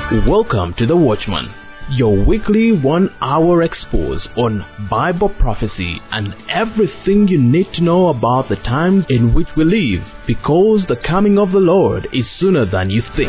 Welcome to The Watchman, your weekly 1-hour expose on Bible prophecy and everything you need to know about the times in which we live, because the coming of the Lord is sooner than you think.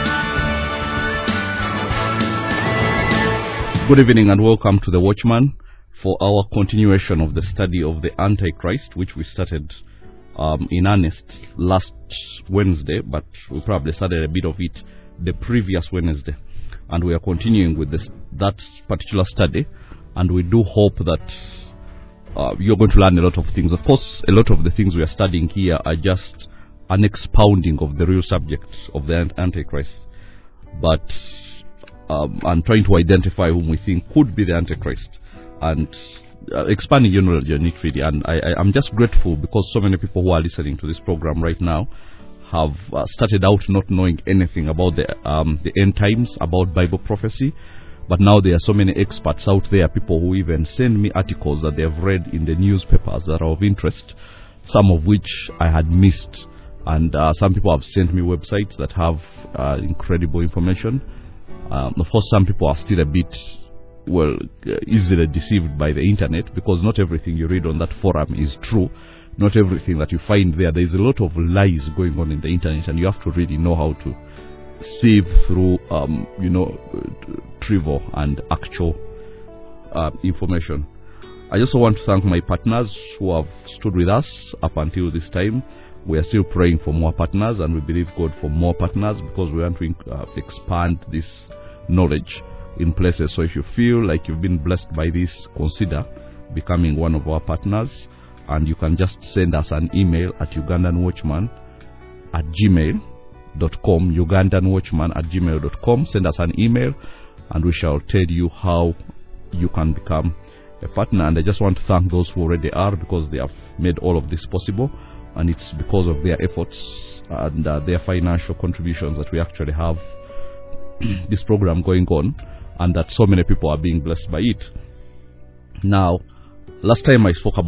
Good evening and welcome to The Watchman for our continuation of the study of the Antichrist, which we started in earnest last Wednesday, but we probably started a bit of it the previous Wednesday, and we are continuing with that particular study, and we do hope that you're going to learn a lot of things. Of course, a lot of the things we are studying here are just an expounding of the real subject of the Antichrist, but I'm trying to identify whom we think could be the Antichrist and expanding your knowledge on it really. And I'm just grateful because so many people who are listening to this program right now have started out not knowing anything about the end times, about Bible prophecy, but now there are so many experts out there, people who even send me articles that they have read in the newspapers that are of interest, some of which I had missed, and some people have sent me websites that have incredible information. Of course, some people are still a bit easily deceived by the internet, because not everything you read on that forum is true. Not everything that you find there is a lot of lies going on in the internet, and you have to really know how to sieve through trivial and actual information. I also want to thank my partners who have stood with us up until this time. We are still praying for more partners, and we believe God for more partners, because we want to expand this knowledge in places. So if you feel like you've been blessed by this, consider becoming one of our partners. And you can just send us an email at ugandanwatchman@gmail.com, ugandanwatchman@gmail.com. Send us an email and we shall tell you how you can become a partner. And I just want to thank those who already are, because they have made all of this possible, and it's because of their efforts and their financial contributions that we actually have this program going on, and that so many people are being blessed by it. Now, last time we spoke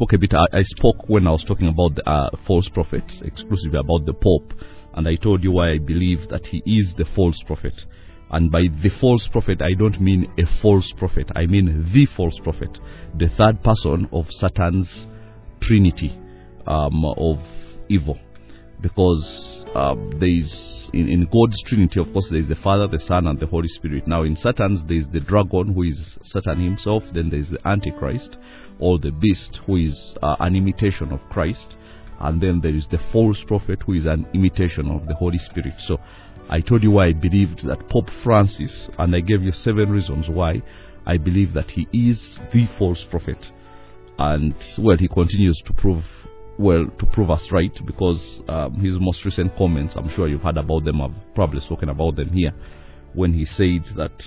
when I was talking about the false prophets, exclusively about the Pope, and I told you why I believe that he is the false prophet. And by the false prophet, I don't mean a false prophet, I mean the false prophet, the third person of Satan's trinity of evil. Because there is, in God's trinity, of course, there is the Father, the Son, and the Holy Spirit. Now in Satan's, there is the dragon, who is Satan himself. Then there is the Antichrist, or the beast, who is an imitation of Christ. And then there is the false prophet, who is an imitation of the Holy Spirit. So I told you why I believed that Pope Francis, and I gave you 7 reasons why I believe that he is the false prophet. And he continues to prove us right, because his most recent comments, I'm sure you've heard about them, I've probably spoken about them here, when he said that,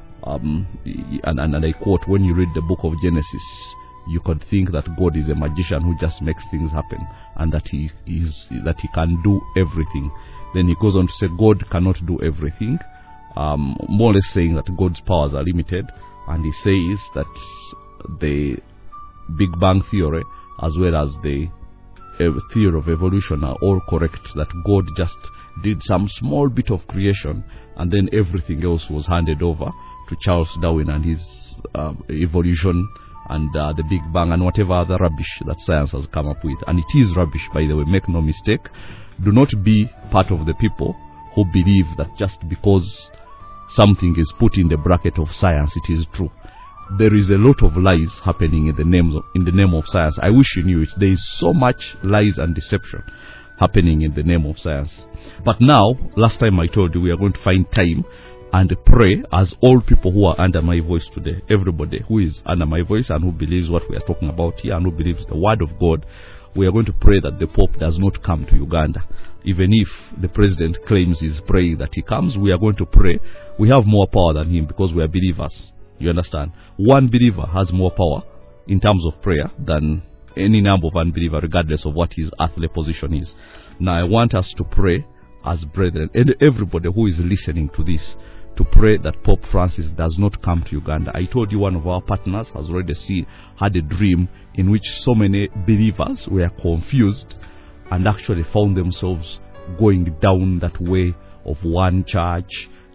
and I quote, when you read the book of Genesis, you could think that God is a magician who just makes things happen, and that he can do everything. Then he goes on to say God cannot do everything, more or less saying that God's powers are limited. And he says that the Big Bang Theory, as well as the theory of evolution, are all correct, that God just did some small bit of creation, and then everything else was handed over to Charles Darwin and his evolution and the Big Bang and whatever other rubbish that science has come up with. And it is rubbish, by the way, make no mistake. Do not be part of the people who believe that just because something is put in the bracket of science, it is true. There is a lot of lies happening in the name of science. I wish you knew it. There is so much lies and deception happening in the name of science. But now, last time I told you, we are going to find time and pray as all people who are under my voice today, everybody who is under my voice and who believes what we are talking about here and who believes the word of God, we are going to pray that the Pope does not come to Uganda. Even if the president claims he's praying that he comes, we are going to pray. We have more power than him, because we are believers. You understand? One believer has more power in terms of prayer than any number of unbelievers, regardless of what his earthly position is. Now I want us to pray as brethren, and everybody who is listening to this, to pray that Pope Francis does not come to Uganda. I told you one of our partners has already had a dream in which so many believers were confused and actually found themselves going down that way of one church,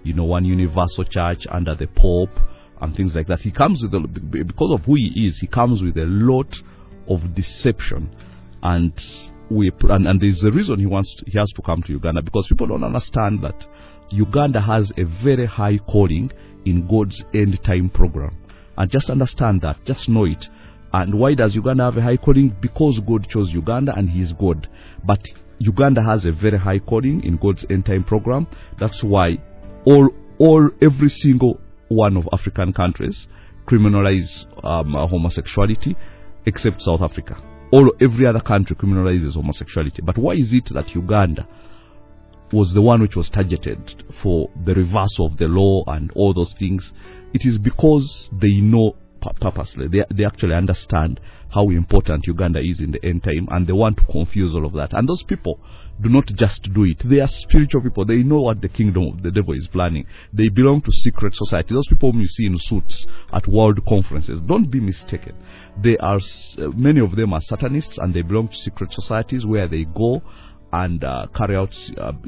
one universal church under the Pope and things like that. He comes with because of who he is, he comes with a lot of deception, and there's a reason he has to come to Uganda, because people don't understand that Uganda has a very high calling in God's end time program. And just understand that, just know it. And why does Uganda have a high calling? Because God chose Uganda and He is God. But Uganda has a very high calling in God's end time program. That's why every single one of African countries criminalize homosexuality, except South Africa. Every other country criminalizes homosexuality. But why is it that Uganda was the one which was targeted for the reversal of the law and all those things? It is because they know purposely. They actually understand how important Uganda is in the end time, and they want to confuse all of that. And those people do not just do it. They are spiritual people. They know what the kingdom of the devil is planning. They belong to secret society. Those people whom you see in suits at world conferences, don't be mistaken. They are many of them are Satanists, and they belong to secret societies where they go and carry out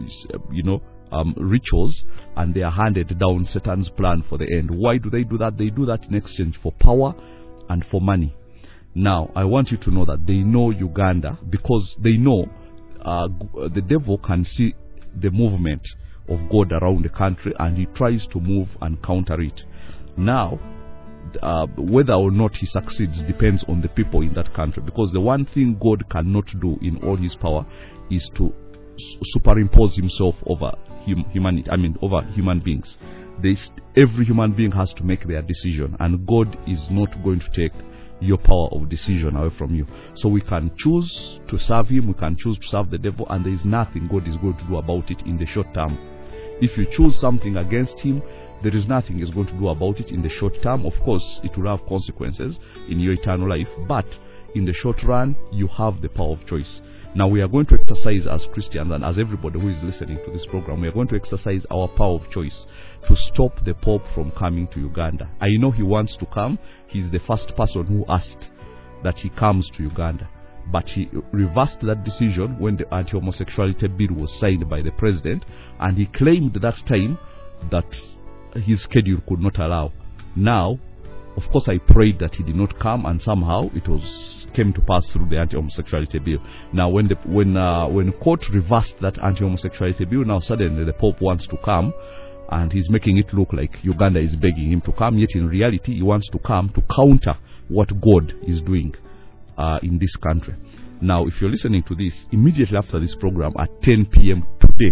rituals, and they are handed down Satan's plan for the end. Why do they do that? They do that in exchange for power and for money. Now, I want you to know that they know Uganda because they know the devil can see the movement of God around the country, and he tries to move and counter it. Now, whether or not he succeeds depends on the people in that country, because the one thing God cannot do in all his power is to superimpose himself over humanity. Over human beings. Every human being has to make their decision, and God is not going to take your power of decision away from you. So we can choose to serve him, we can choose to serve the devil, and there is nothing God is going to do about it in the short term. If you choose something against him, there is nothing he's going to do about it in the short term. Of course, it will have consequences in your eternal life, but in the short run, you have the power of choice. Now, we are going to exercise as Christians, and as everybody who is listening to this program, we are going to exercise our power of choice to stop the Pope from coming to Uganda. I know he wants to come. He's the first person who asked that he comes to Uganda. But he reversed that decision when the anti-homosexuality bill was signed by the president, and he claimed that time that his schedule could not allow. Now, of course, I prayed that he did not come, and somehow it came to pass through the anti-homosexuality bill. Now, when court reversed that anti-homosexuality bill, now suddenly the Pope wants to come, and he's making it look like Uganda is begging him to come. Yet in reality, he wants to come to counter what God is doing in this country. Now, if you're listening to this, immediately after this program at 10 p.m. today,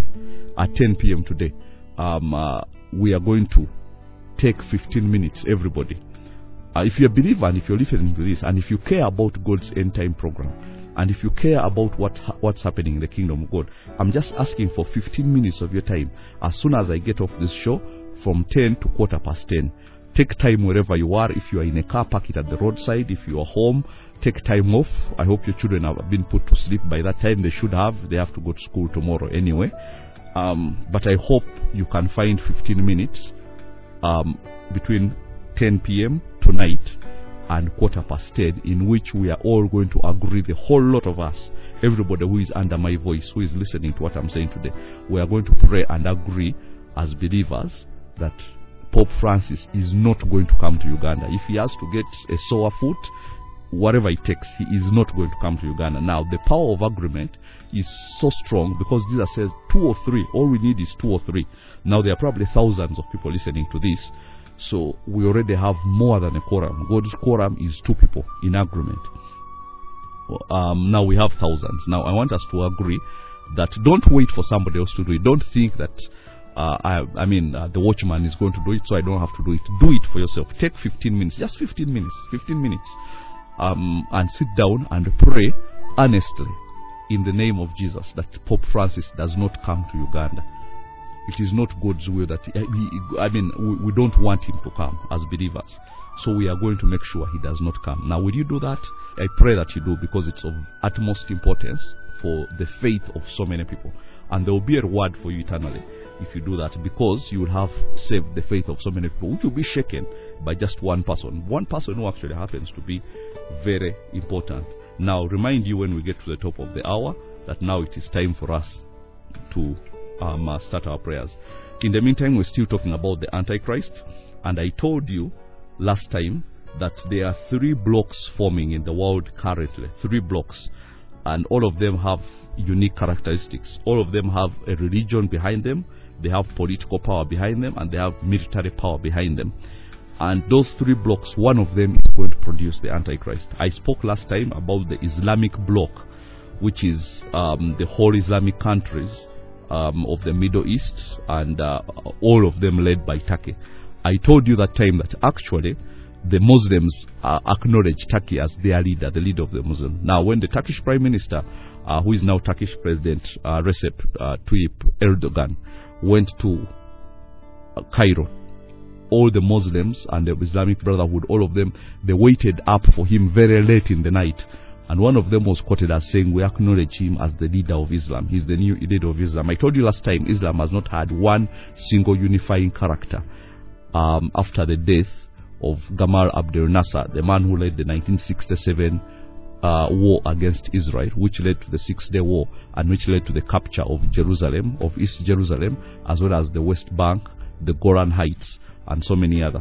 we are going to take 15 minutes, everybody. If you're a believer and if you're listening to this, and if you care about God's end time program, and if you care about what's happening in the kingdom of God, I'm just asking for 15 minutes of your time. As soon as I get off this show, from 10 to 10:15. Take time wherever you are. If you are in a car, park it at the roadside. If you are home, take time off. I hope your children have been put to sleep by that time. They should have. They have to go to school tomorrow anyway. But I hope you can find 15 minutes between 10 p.m. tonight and 10:15, in which we are all going to agree, the whole lot of us, everybody who is under my voice, who is listening to what I'm saying today, we are going to pray and agree as believers that Pope Francis is not going to come to Uganda. If he has to get a sore foot, whatever it takes, he is not going to come to Uganda. Now, the power of agreement is so strong because Jesus says 2 or 3. All we need is 2 or 3. Now, there are probably thousands of people listening to this. So, we already have more than a quorum. God's quorum is 2 people in agreement. Now, we have thousands. Now, I want us to agree that don't wait for somebody else to do it. Don't think that the watchman is going to do it, so I don't have to do it. Do it for yourself. Take 15 minutes. Just 15 minutes. 15 minutes. And sit down and pray earnestly in the name of Jesus that Pope Francis does not come to Uganda. It is not God's will that we don't want him to come as believers. So we are going to make sure he does not come. Now, will you do that? I pray that you do, because it's of utmost importance for the faith of so many people. And there will be a reward for you eternally if you do that, because you will have saved the faith of so many people, which will be shaken by just one person. One person who actually happens to be very important. Now, remind you when we get to the top of the hour that now it is time for us to start our prayers. In the meantime, we're still talking about the Antichrist, and I told you last time that there are 3 blocks forming in the world currently. 3 blocks, and all of them have unique characteristics. All of them have a religion behind them, they have political power behind them, and they have military power behind them. And those 3 blocks, one of them is going to produce the Antichrist. I spoke last time about the Islamic bloc, which is the whole Islamic countries of the Middle East, and all of them led by Turkey. I told you that time that actually the Muslims acknowledge Turkey as their leader, the leader of the Muslims. Now, when the Turkish Prime Minister, who is now Turkish President Recep Tayyip Erdogan, went to Cairo, all the Muslims and the Islamic Brotherhood, all of them, they waited up for him very late in the night. And one of them was quoted as saying, we acknowledge him as the leader of Islam. He's the new leader of Islam. I told you last time, Islam has not had one single unifying character after the death of Gamal Abdel Nasser, the man who led the 1967 war against Israel, which led to the 6-day war, and which led to the capture of Jerusalem, of East Jerusalem, as well as the West Bank, the Golan Heights, and so many other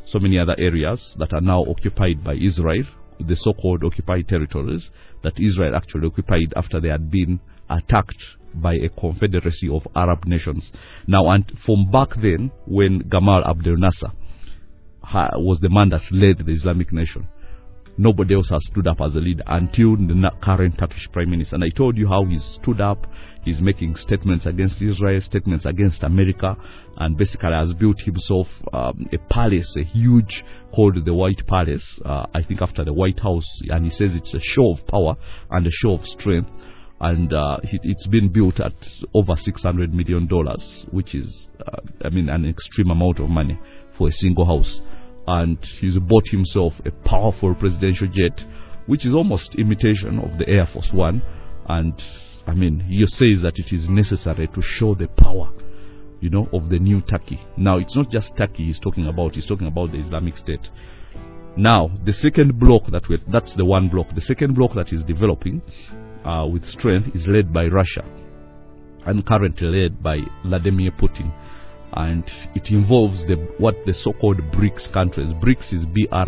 areas that are now occupied by Israel, the so-called occupied territories that Israel actually occupied after they had been attacked by a confederacy of Arab nations. Now, and from back then, when Gamal Abdel Nasser was the man that led the Islamic nation, nobody else has stood up as a leader until the current Turkish Prime Minister. And I told you how he stood up. He's making statements against Israel, statements against America, and basically has built himself a palace, a huge, called the White Palace, I think after the White House, and he says it's a show of power and a show of strength. And it's been built at over $600 million, which is, an extreme amount of money for a single house. And he's bought himself a powerful presidential jet, which is almost imitation of the Air Force One. And he says that it is necessary to show the power, of the new Turkey. Now, it's not just Turkey he's talking about the Islamic State. Now, the second block that's the one block. The second block that is developing with strength is led by Russia, and currently led by Vladimir Putin. And it involves what the so-called BRICS countries. BRICS is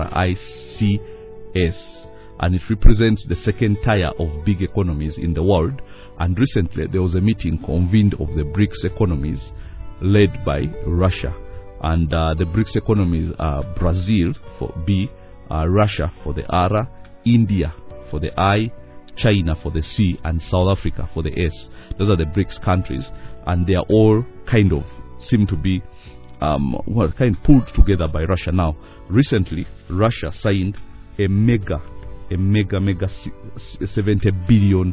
BRICS, and it represents the second tier of big economies in the world. And recently there was a meeting convened of the BRICS economies led by Russia. And the BRICS economies are Brazil for B, Russia for the R, India for the I, China for the C, and South Africa for the S. Those are the BRICS countries, and they are all kind of seem to be pulled together by Russia. Now, recently Russia signed a mega $70 billion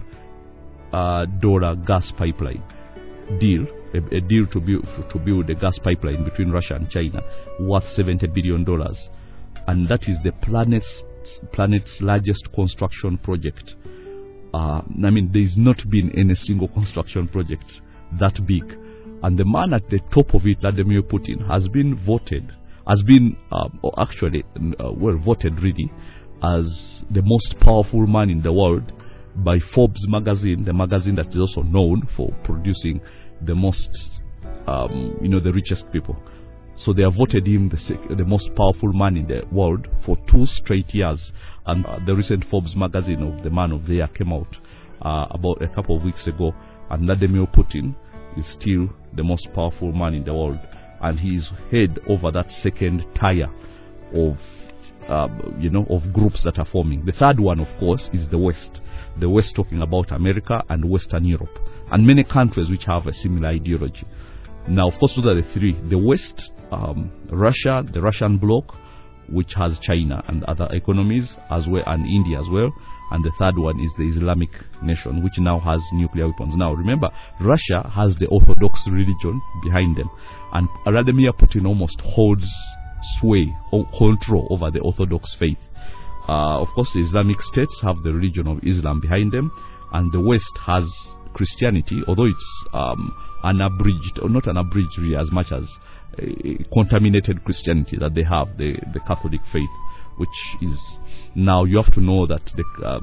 gas pipeline deal, a deal to build a gas pipeline between Russia and China worth $70 billion, and that is the planet's largest construction project. There's not been any single construction project that big. And the man at the top of it, Vladimir Putin, has been voted really as the most powerful man in the world by Forbes magazine, the magazine that is also known for producing the most, the richest people. So they have voted him the most powerful man in the world for 2 straight years. And the recent Forbes magazine of the Man of the Year came out about a couple of weeks ago, and Vladimir Putin is still the most powerful man in the world, and he is head over that second tier of groups that are forming. The third one, of course, is the West. The West, talking about America and Western Europe, and many countries which have a similar ideology. Now, of course, those are the 3: the West, Russia, the Russian bloc, which has China and other economies as well, and India as well. And the third one is the Islamic nation, which now has nuclear weapons. Now, remember, Russia has the Orthodox religion behind them, and Vladimir Putin almost holds control over the Orthodox faith. Of course, the Islamic states have the religion of Islam behind them, and the West has Christianity, although it's unabridged, or not unabridged really, as much as contaminated Christianity that they have, the Catholic faith, which is now, you have to know that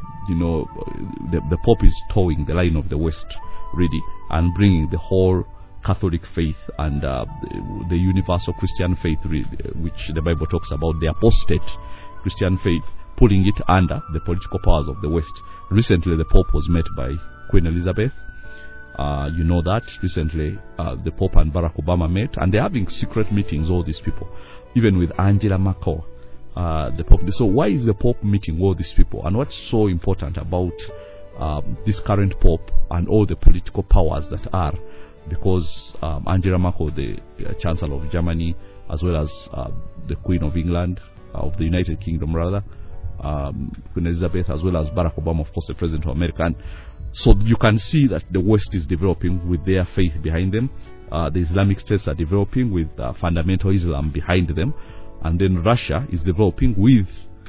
the Pope is towing the line of the West really, and bringing the whole Catholic faith and the universal Christian faith, which the Bible talks about, the apostate Christian faith, pulling it under the political powers of the West. Recently, the Pope was met by Queen Elizabeth. You know that. Recently, the Pope and Barack Obama met, and they're having secret meetings, all these people, even with Angela Merkel, the Pope. So why is the Pope meeting all these people? And what's so important about this current Pope and all the political powers that are? Because Angela Merkel, the Chancellor of Germany, as well as the Queen of England, of the United Kingdom rather, Queen Elizabeth, as well as Barack Obama, of course, the President of America. And so you can see that the West is developing with their faith behind them. The Islamic states are developing with fundamental Islam behind them, and then Russia is developing with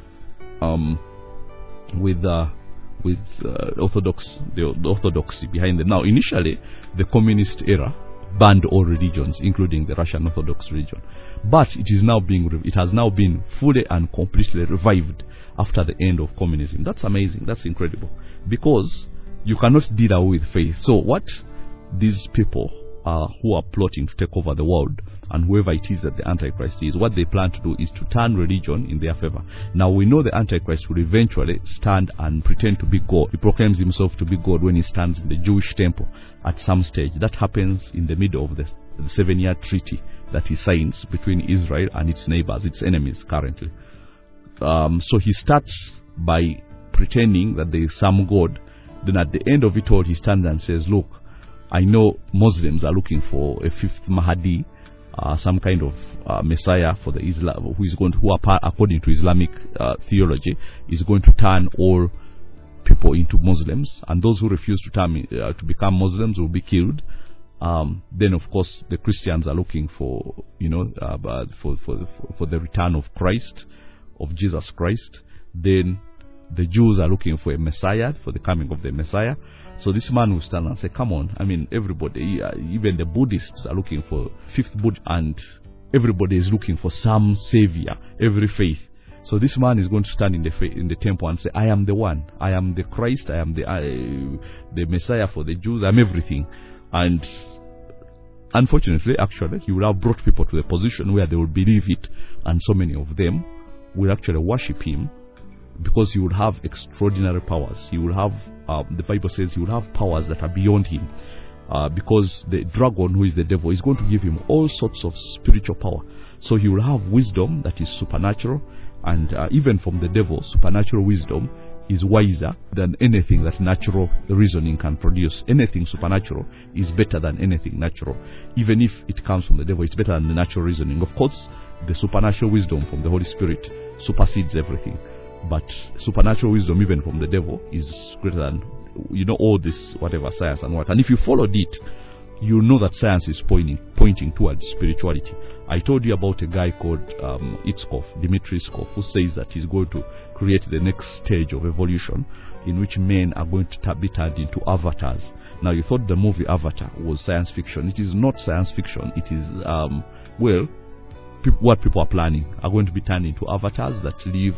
the orthodoxy behind them. Now, initially, the communist era banned all religions, including the Russian Orthodox religion, but it has now been fully and completely revived after the end of communism. That's amazing. That's incredible, because you cannot do that with faith. So what these people who are plotting to take over the world, and whoever it is that the Antichrist is, what they plan to do is to turn religion in their favor. Now, we know the Antichrist will eventually stand and pretend to be God. He proclaims himself to be God when he stands in the Jewish temple at some stage. That happens in the middle of the 7-year treaty that he signs between Israel and its neighbors, its enemies currently. So he starts by pretending that there is some God. Then at the end of it all, he stands and says, look, I know Muslims are looking for a fifth Mahdi, some kind of Messiah for the Islam, according to Islamic theology, is going to turn all people into Muslims, and those who refuse to become Muslims will be killed. Then, of course, the Christians are looking for, for the return of Christ, of Jesus Christ. Then the Jews are looking for a Messiah, for the coming of the Messiah. So this man will stand and say, come on, I mean, everybody, even the Buddhists are looking for fifth Buddha, and everybody is looking for some savior, every faith. So this man is going to stand in the temple and say, I am the one, I am the Christ, I am the Messiah for the Jews, I'm everything. And unfortunately, actually, he will have brought people to the position where they will believe it, and so many of them will actually worship him, because he would have extraordinary powers. He will have, the Bible says, he will have powers that are beyond him, because the dragon, who is the devil, is going to give him all sorts of spiritual power. So he will have wisdom that is supernatural, and even from the devil, supernatural wisdom is wiser than anything that natural reasoning can produce. Anything supernatural is better than anything natural. Even if it comes from the devil, it's better than the natural reasoning. Of course, the supernatural wisdom from the Holy Spirit supersedes everything. But supernatural wisdom, even from the devil, is greater than, all this, whatever, science and what. And if you followed it, you know that science is pointing towards spirituality. I told you about a guy called Dmitry Iskov, who says that he's going to create the next stage of evolution, in which men are going to be turned into avatars. Now, you thought the movie Avatar was science fiction. It is not science fiction. It is, what people are planning are going to be turned into avatars that live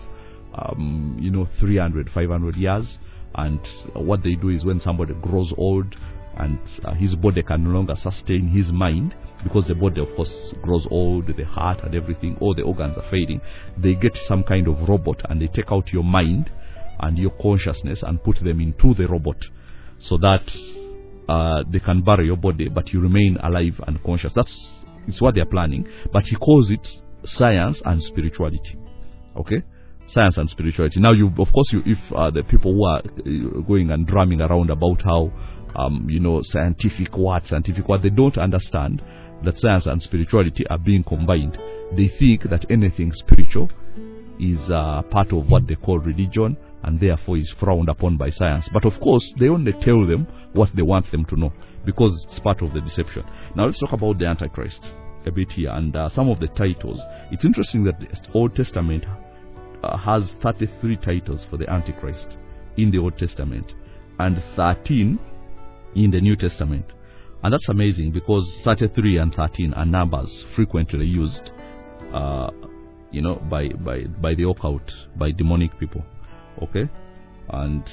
300, 500 years. And what they do is, when somebody grows old and his body can no longer sustain his mind, because the body, of course, grows old, the heart and everything, all the organs are fading, they get some kind of robot, and they take out your mind and your consciousness and put them into the robot, so that they can bury your body, but you remain alive and conscious. It's what they're planning. But he calls it science and spirituality. Okay? Science and spirituality. Now, if the people who are going and drumming around about how, scientific what, they don't understand that science and spirituality are being combined. They think that anything spiritual is part of what they call religion, and therefore is frowned upon by science. But of course, they only tell them what they want them to know, because it's part of the deception. Now, let's talk about the Antichrist a bit here, and some of the titles. It's interesting that the Old Testament has 33 titles for the Antichrist in the Old Testament, and 13 in the New Testament. And that's amazing, because 33 and 13 are numbers frequently used by the occult, by demonic people. Okay? And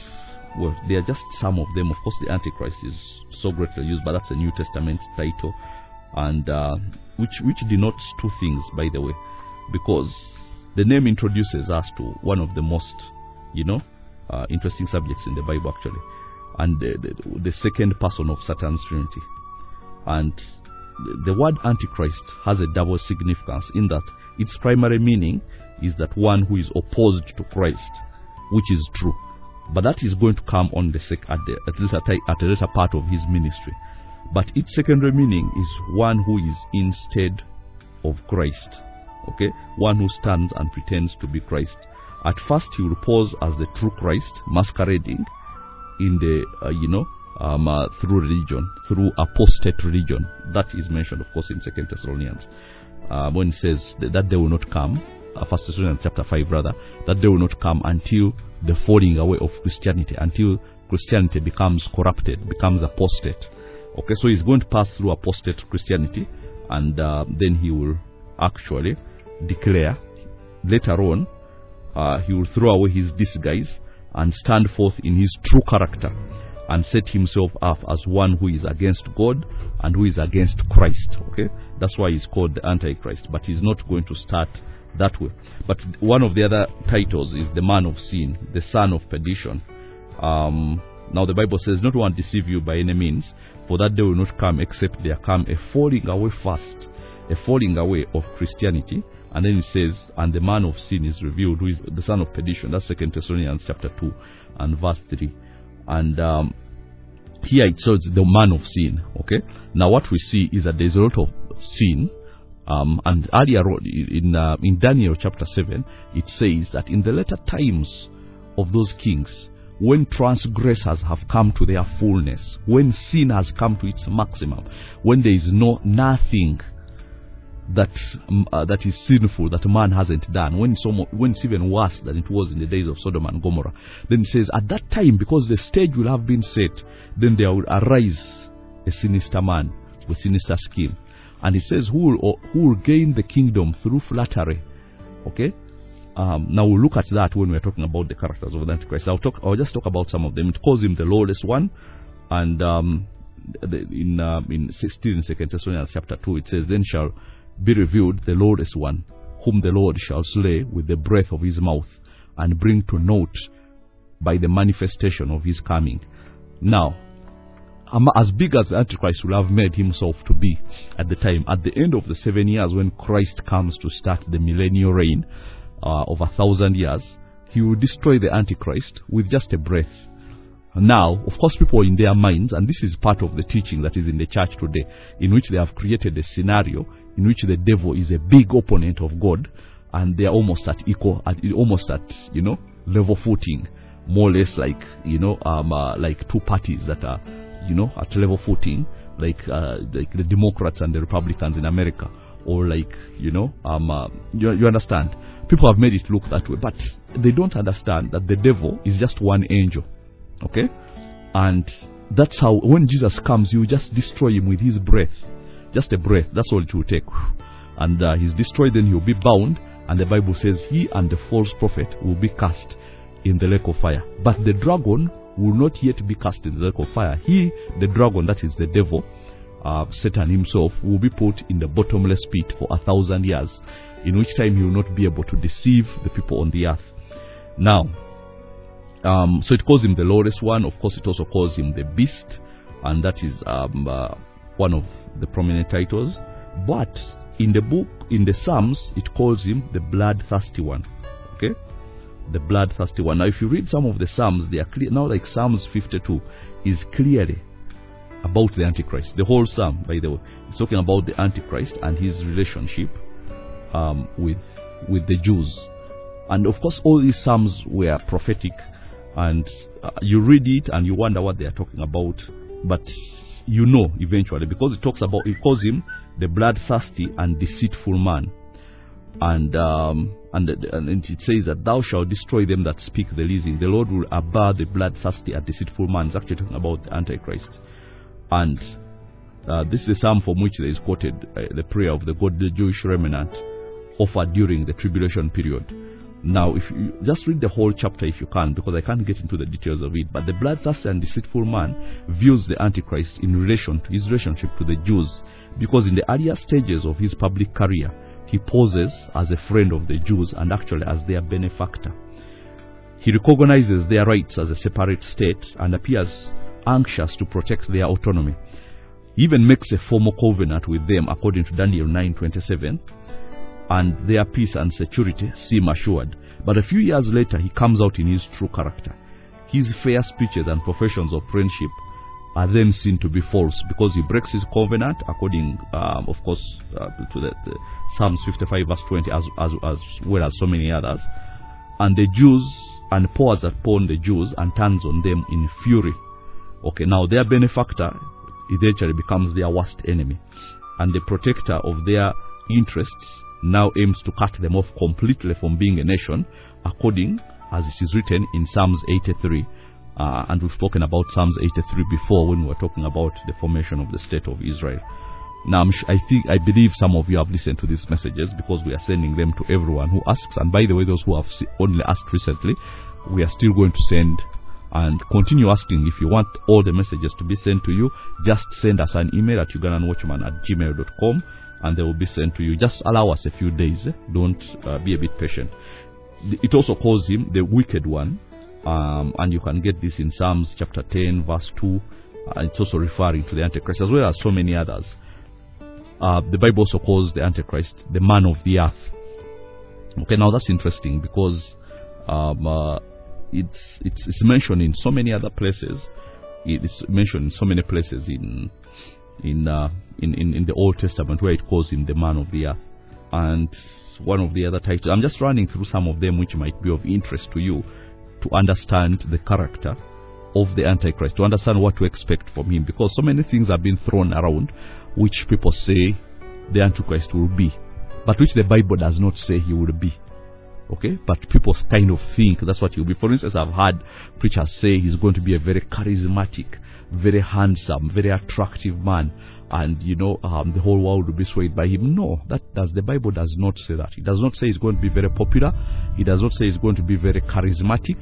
well, they are just some of them. Of course, the Antichrist is so greatly used, but that's a New Testament title, and which denotes two things, by the way, because the name introduces us to one of the most, interesting subjects in the Bible, actually, and the second person of Satan's Trinity. And the word Antichrist has a double significance in that its primary meaning is that one who is opposed to Christ, which is true. But that is going to come on at a later part of his ministry. But its secondary meaning is one who is instead of Christ. Okay? One who stands and pretends to be Christ. At first he will pose as the true Christ, masquerading in the, through religion, through apostate religion. That is mentioned, of course, in 2 Thessalonians. When it says that they will not come, 1 Thessalonians chapter 5 rather, that they will not come until the falling away of Christianity, until Christianity becomes corrupted, becomes apostate. Okay, so he's going to pass through apostate Christianity, and then he will actually declare, later on, he will throw away his disguise and stand forth in his true character and set himself up as one who is against God and who is against Christ. Okay, that's why he's called the Antichrist, but he's not going to start that way. But one of the other titles is the man of sin, the son of perdition. Now the Bible says, "Not one deceive you by any means, for that day will not come except there come a falling away first," a falling away of Christianity. And then it says, "And the man of sin is revealed, who is the son of perdition." That's 2 Thessalonians chapter 2 and verse 3. And here it shows the man of sin. Okay, now what we see is that there's a lot of sin. And earlier on in Daniel chapter 7, it says that in the later times of those kings, when transgressors have come to their fullness, when sin has come to its maximum, when there is nothing that is sinful that man hasn't done, when it's even worse than it was in the days of Sodom and Gomorrah, then it says at that time, because the stage will have been set, then there will arise a sinister man with sinister scheme. And it says who will gain the kingdom through flattery. Okay? Now we'll look at that when we're talking about the characters of the Antichrist. I'll just talk about some of them. It calls him the lawless one, and still in 2 Thessalonians chapter 2, it says, "Then shall be revealed the lawless one, whom the Lord shall slay with the breath of his mouth, and bring to naught by the manifestation of his coming." Now, as big as the Antichrist will have made himself to be at the time, at the end of the 7 years when Christ comes to start the millennial reign of 1,000 years, he will destroy the Antichrist with just a breath. Now, of course, people in their minds, and this is part of the teaching that is in the church today, in which they have created a scenario in which the devil is a big opponent of God, and they are almost at level footing, more or less like two parties that are at level footing, like the Democrats and the Republicans in America, or you understand. People have made it look that way, but they don't understand that the devil is just one angel. Okay, and that's how when Jesus comes, you just destroy him with his breath, just a breath. That's all it will take, and he's destroyed. Then he'll be bound, and the Bible says he and the false prophet will be cast in the lake of fire. But the dragon will not yet be cast in the lake of fire. He, the dragon, that is the devil, Satan himself, will be put in the bottomless pit for 1,000 years, in which time he will not be able to deceive the people on the earth. Now, so it calls him the lawless one. Of course, it also calls him the beast, and that is one of the prominent titles. But in the Psalms, it calls him the bloodthirsty one. Okay, the bloodthirsty one. Now, if you read some of the Psalms, they are clear. Now, like Psalms 52 is clearly about the Antichrist. The whole Psalm, by the way, is talking about the Antichrist and his relationship with the Jews. And of course, all these Psalms were prophetic, and you read it and you wonder what they are talking about, but you know eventually, because it calls him the bloodthirsty and deceitful man, and it says that thou shalt destroy them that speak the leasing. The Lord will abhor the bloodthirsty and deceitful man. It's actually talking about the Antichrist. And this is a psalm from which there is quoted the prayer of the godly Jewish remnant offered during the tribulation period. Now, if you just read the whole chapter if you can, because I can't get into the details of it, but the bloodthirsty and deceitful man views the Antichrist in relation to his relationship to the Jews, because in the earlier stages of his public career, he poses as a friend of the Jews and actually as their benefactor. He recognizes their rights as a separate state and appears anxious to protect their autonomy. He even makes a formal covenant with them according to Daniel 9:27, and their peace and security seem assured. But a few years later, he comes out in his true character. His fair speeches and professions of friendship are then seen to be false, because he breaks his covenant according, of course, to the Psalms 55 verse 20, as well as so many others. And the Jews, and pours upon the Jews and turns on them in fury. Okay, now their benefactor eventually becomes their worst enemy, and the protector of their interests now aims to cut them off completely from being a nation, according as it is written in Psalms 83. And we've spoken about Psalms 83 before when we were talking about the formation of the state of Israel. Now, I believe some of you have listened to these messages, because we are sending them to everyone who asks. And by the way, those who have only asked recently, we are still going to send and continue asking. If you want all the messages to be sent to you, just send us an email at ugandanwatchman@gmail.com, and they will be sent to you. Just allow us a few days. Don't be a bit patient. It also calls him the wicked one, and you can get this in Psalms chapter 10 verse 2. It's also referring to the Antichrist, as well as so many others. The Bible also calls the Antichrist the man of the earth. Okay, now that's interesting, because it's mentioned in so many other places. It's mentioned in so many places in the Old Testament, where it calls him the man of the earth. And one of the other titles, I'm just running through some of them which might be of interest to you, to understand the character of the Antichrist, to understand what to expect from him, because so many things have been thrown around which people say the Antichrist will be, but which the Bible does not say he will be. Okay, but people kind of think that's what he'll be. For instance, I've heard preachers say he's going to be a very charismatic, very handsome, very attractive man, and the whole world will be swayed by him. No, the Bible does not say that. It does not say he's going to be very popular. It does not say he's going to be very charismatic,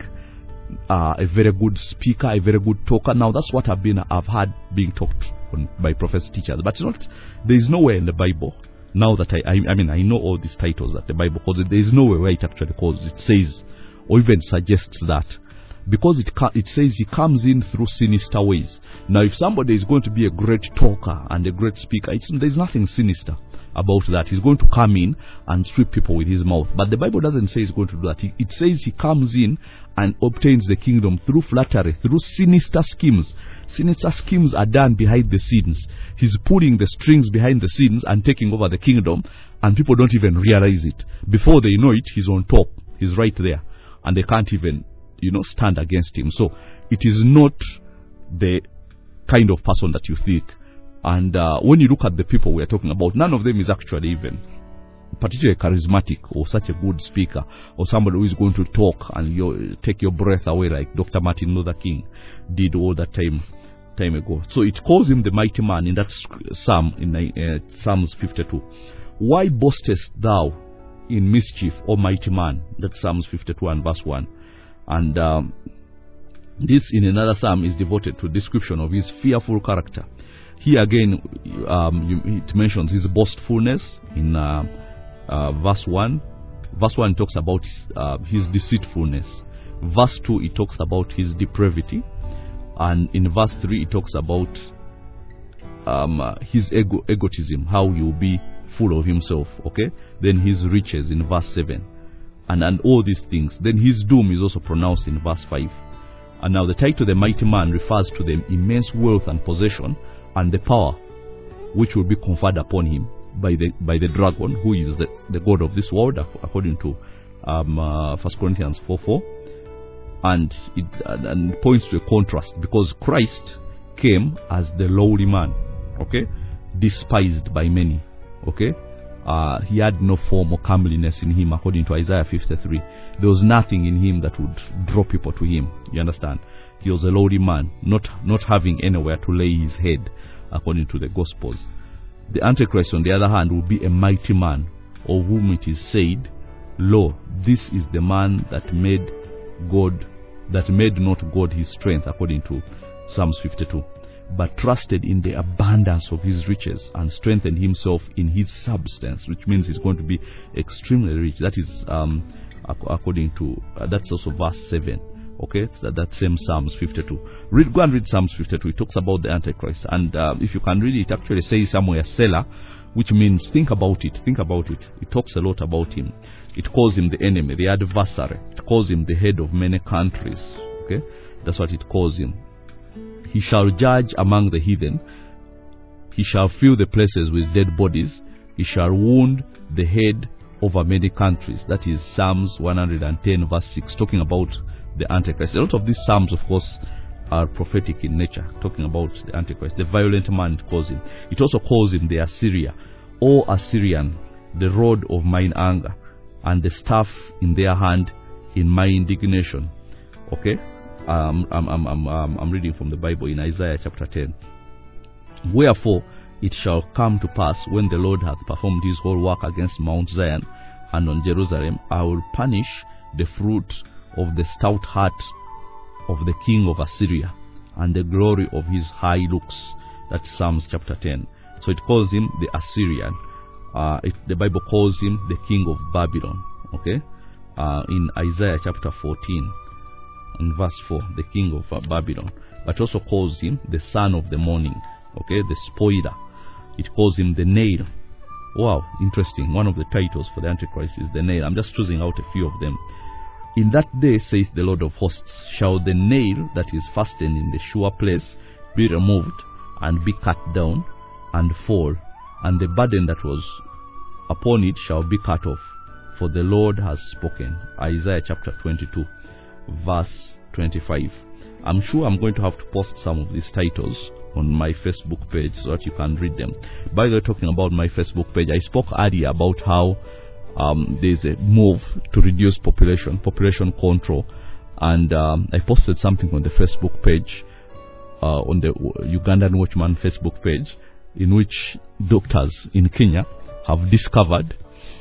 a very good speaker, a very good talker. Now that's what I've heard being talked on by professed teachers, but it's not. There is nowhere in the Bible. Now that I know all these titles that the Bible calls it, there is nowhere where it actually calls it, says or even suggests that, because it says he comes in through sinister ways. Now, if somebody is going to be a great talker and a great speaker, there's nothing sinister about that. He's going to come in and sweep people with his mouth. But the Bible doesn't say he's going to do that. It says he comes in and obtains the kingdom through flattery, through sinister schemes. Sinister schemes are done behind the scenes. He's pulling the strings behind the scenes and taking over the kingdom, and people don't even realize it. Before they know it, he's on top. He's right there, and they can't even stand against him. So it is not the kind of person that you think. And when you look at the people we are talking about, none of them is actually even particularly charismatic or such a good speaker, or somebody who is going to talk and take your breath away like Dr. Martin Luther King did all that time ago. So it calls him the mighty man in that psalm, in Psalms 52. Why boastest thou in mischief, O mighty man? That's Psalms 52 and verse 1. And this in another psalm is devoted to a description of his fearful character. Here again, it mentions his boastfulness in verse 1. Verse 1 talks about his deceitfulness. Verse 2, it talks about his depravity. And in verse 3, it talks about his egotism, how he will be full of himself. Okay? Then his riches in verse 7. And all these things. Then his doom is also pronounced in verse 5. And now the title, the mighty man, refers to the immense wealth and possession and the power which will be conferred upon him by the dragon, who is the god of this world, according to 1 Corinthians 4:4. And it points to a contrast, because Christ came as the lowly man, okay, despised by many, okay. He had no form or comeliness in him, according to Isaiah 53. There was nothing in him that would draw people to him. You understand? He was a lowly man, not having anywhere to lay his head, according to the Gospels. The Antichrist, on the other hand, will be a mighty man, of whom it is said Lo, this is the man that made not God his strength, according to Psalms 52, but trusted in the abundance of his riches and strengthened himself in his substance, which means he's going to be extremely rich. That is according to that's also verse 7. Okay, that same Psalms 52. Go and read Psalms 52. It talks about the Antichrist, and if you can read it, actually says somewhere Selah, which means think about it. It talks a lot about him. It calls him the enemy, the adversary. It calls him the head of many countries. Okay, that's what it calls him. He shall judge among the heathen. He shall fill the places with dead bodies. He shall wound the head over many countries. That is Psalms 110 verse 6, talking about the Antichrist. A lot of these Psalms, of course, are prophetic in nature, talking about the Antichrist. The violent man, it calls him. It also calls him the Assyria. O Assyrian, the rod of mine anger, and the staff in their hand in my indignation. Okay? I'm reading from the Bible in Isaiah chapter 10. Wherefore it shall come to pass, when the Lord hath performed his whole work against Mount Zion and on Jerusalem, I will punish the fruit of the stout heart of the king of Assyria, and the glory of his high looks. That's Psalms chapter 10. So it calls him the Assyrian. The Bible calls him the king of Babylon. Okay, in Isaiah chapter 14, in verse 4, the king of Babylon. But also calls him the son of the morning. Okay, the spoiler. It calls him the nail. Wow, interesting. One of the titles for the Antichrist is the nail. I'm just choosing out a few of them. In that day, says the Lord of hosts, shall the nail that is fastened in the sure place be removed, and be cut down, and fall, and the burden that was upon it shall be cut off. For the Lord has spoken. Isaiah chapter 22, verse 25. I'm sure I'm going to have to post some of these titles on my Facebook page so that you can read them. By the way, talking about my Facebook page, I spoke earlier about how there's a move to reduce population control, and I posted something on the Facebook page, on the Ugandan Watchman Facebook page, in which doctors in Kenya have discovered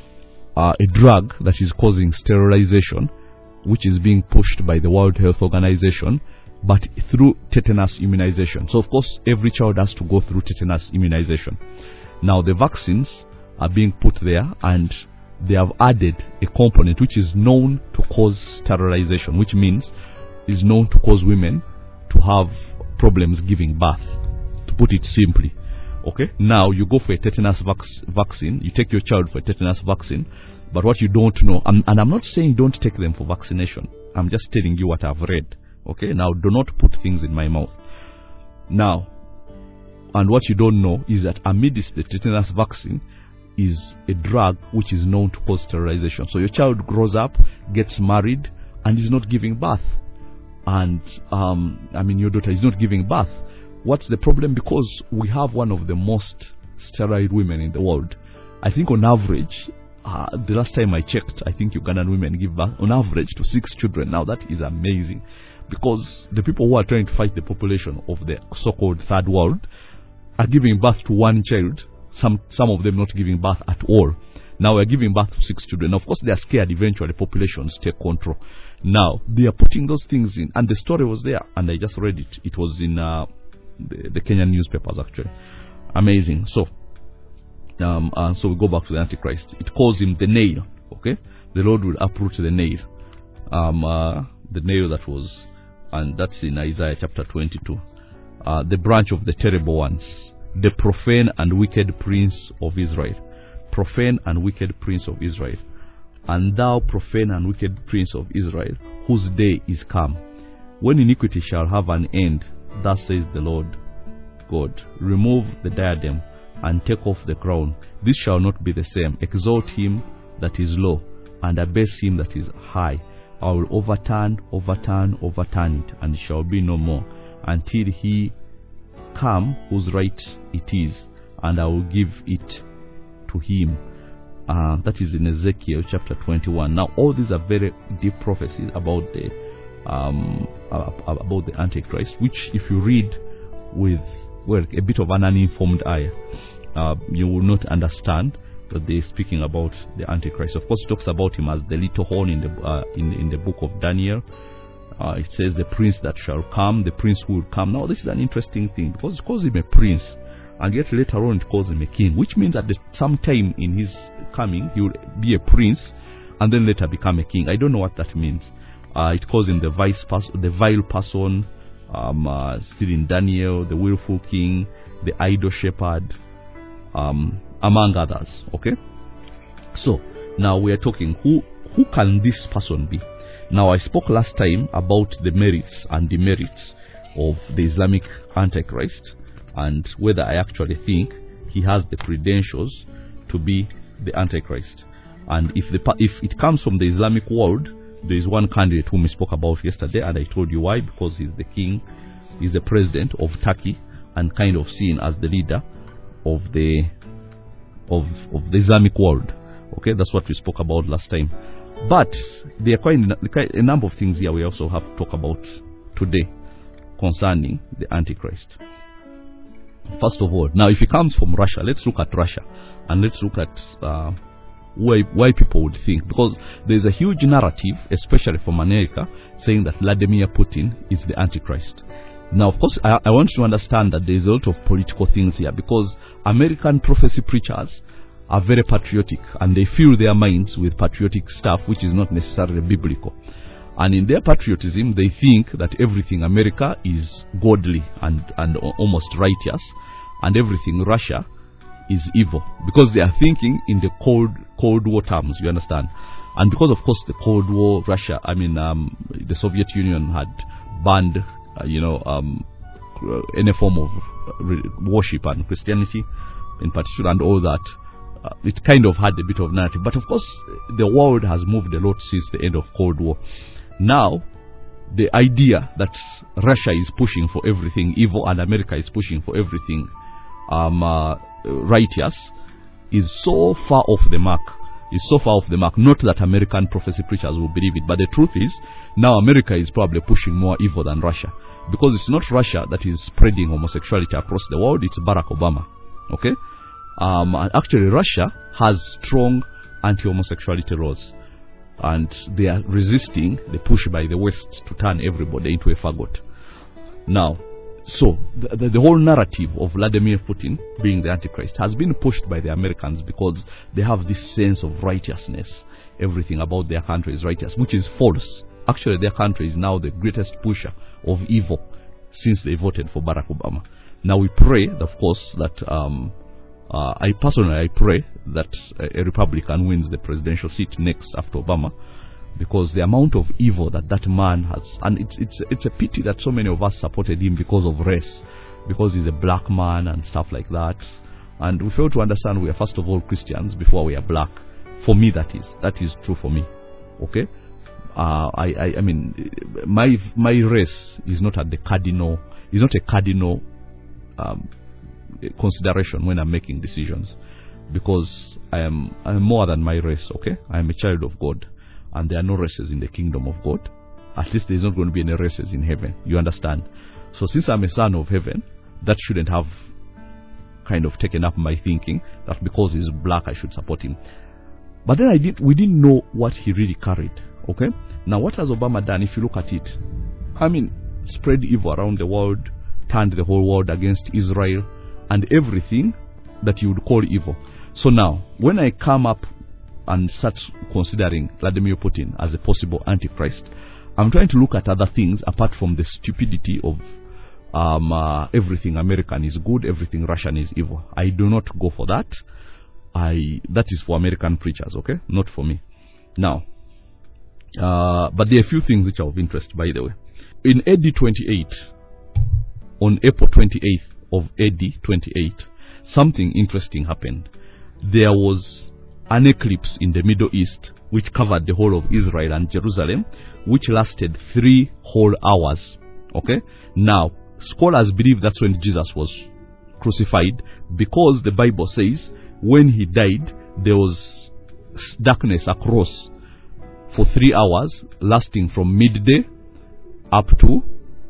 a drug that is causing sterilization, which is being pushed by the World Health Organization, but through tetanus immunization. So of course every child has to go through tetanus immunization. Now the vaccines are being put there, and they have added a component which is known to cause sterilization, which means is known to cause women to have problems giving birth, to put it simply. Okay, now you go for a tetanus vaccine, you take your child for a tetanus vaccine, but what you don't know, and I'm not saying don't take them for vaccination, I'm just telling you what I've read. Okay, now do not put things in my mouth. Now, and what you don't know is that amidst the tetanus vaccine is a drug which is known to cause sterilization. So your child grows up, gets married, and is not giving birth. And your daughter is not giving birth. What's the problem? Because we have one of the most sterile women in the world. I think on average, the last time I checked, I think Ugandan women give birth on average to 6 children. Now that is amazing, because the people who are trying to fight the population of the so-called third world are giving birth to 1 child, some of them not giving birth at all. Now we're giving birth to 6 children. Of course they are scared eventually populations take control. Now they are putting those things in, and the story was there, and I just read it. It was in the Kenyan newspapers actually. Amazing. So we go back to the Antichrist. It calls him the nail. Okay, the Lord will uproot the nail. The nail that was, and that's in Isaiah chapter 22. The branch of the terrible ones, the profane and wicked prince of Israel. Profane and wicked prince of Israel. And thou, profane and wicked prince of Israel, whose day is come, when iniquity shall have an end, thus says the Lord God, remove the diadem and take off the crown. This shall not be the same. Exalt him that is low, and abase him that is high. I will overturn it, and it shall be no more, until he come whose right it is, and I will give it to him. That is in Ezekiel chapter 21. Now all these are very deep prophecies about the Antichrist, which if you read with a bit of an uninformed eye, you will not understand that they're speaking about the Antichrist. Of course, it talks about him as the little horn in the book of Daniel. It says the prince that shall come, the prince who will come. Now, this is an interesting thing because it calls him a prince, and yet later on it calls him a king, which means at some time in his coming he will be a prince and then later become a king. I don't know what that means. It calls him the vile person, still in Daniel, the willful king, the idle shepherd, among others. Okay, so now we are talking who can this person be? Now, I spoke last time about the merits and demerits of the Islamic Antichrist and whether I actually think he has the credentials to be the Antichrist. And if it comes from the Islamic world, there is one candidate whom we spoke about yesterday, and I told you why, because he's the king, he's the president of Turkey, and kind of seen as the leader of the Islamic world. Okay, that's what we spoke about last time. But there are quite a number of things here we also have to talk about today concerning the Antichrist. First of all, now if it comes from Russia, let's look at Russia and let's look at why people would think, because there's a huge narrative, especially from America, saying that Vladimir Putin is the Antichrist. Now, of course, I want you to understand that there's a lot of political things here, because American prophecy preachers are very patriotic and they fill their minds with patriotic stuff which is not necessarily biblical. And in their patriotism, they think that everything America is godly and almost righteous, and everything Russia is evil, because they are thinking in the Cold War terms, you understand. And because, of course, the Cold War, Russia, the Soviet Union had banned, any form of worship and Christianity in particular and all that. It kind of had a bit of narrative. But of course, the world has moved a lot since the end of Cold War. Now, the idea that Russia is pushing for everything evil and America is pushing for everything righteous is so far off the mark. Not that American prophecy preachers will believe it, but the truth is, now America is probably pushing more evil than Russia. Because it's not Russia that is spreading homosexuality across the world, it's Barack Obama. Okay? And actually, Russia has strong anti-homosexuality laws, and they are resisting the push by the West to turn everybody into a faggot. Now, so the whole narrative of Vladimir Putin being the Antichrist has been pushed by the Americans because they have this sense of righteousness. Everything about their country is righteous, which is false. Actually, their country is now the greatest pusher of evil since they voted for Barack Obama. Now, we pray, of course, that I pray that a Republican wins the presidential seat next after Obama, because the amount of evil that man has, and it's a pity that so many of us supported him because of race, because he's a black man and stuff like that, and we fail to understand we are first of all Christians before we are black. For me, that is true for me. Okay, I mean, my race is not at the cardinal. Is not a cardinal consideration when I'm making decisions, because I am more than my race. Okay, I am a child of God, and there are no races in the kingdom of God. At least there's not going to be any races in heaven, you understand. So since I'm a son of heaven, that shouldn't have kind of taken up my thinking that because he's black I should support him. But then we didn't know what he really carried. Okay, now what has Obama done? If you look at it, spread evil around the world, turned the whole world against Israel, and everything that you would call evil. So now, when I come up and start considering Vladimir Putin as a possible Antichrist, I'm trying to look at other things apart from the stupidity of everything American is good, everything Russian is evil. I do not go for that. That is for American preachers, okay? Not for me. Now, but there are a few things which are of interest, by the way. In AD 28, on April 28th of AD 28, something interesting happened. There was an eclipse in the Middle East which covered the whole of Israel and Jerusalem, which lasted 3 whole hours. Okay? Now, scholars believe that's when Jesus was crucified, because the Bible says when he died, there was darkness across for 3 hours, lasting from midday up to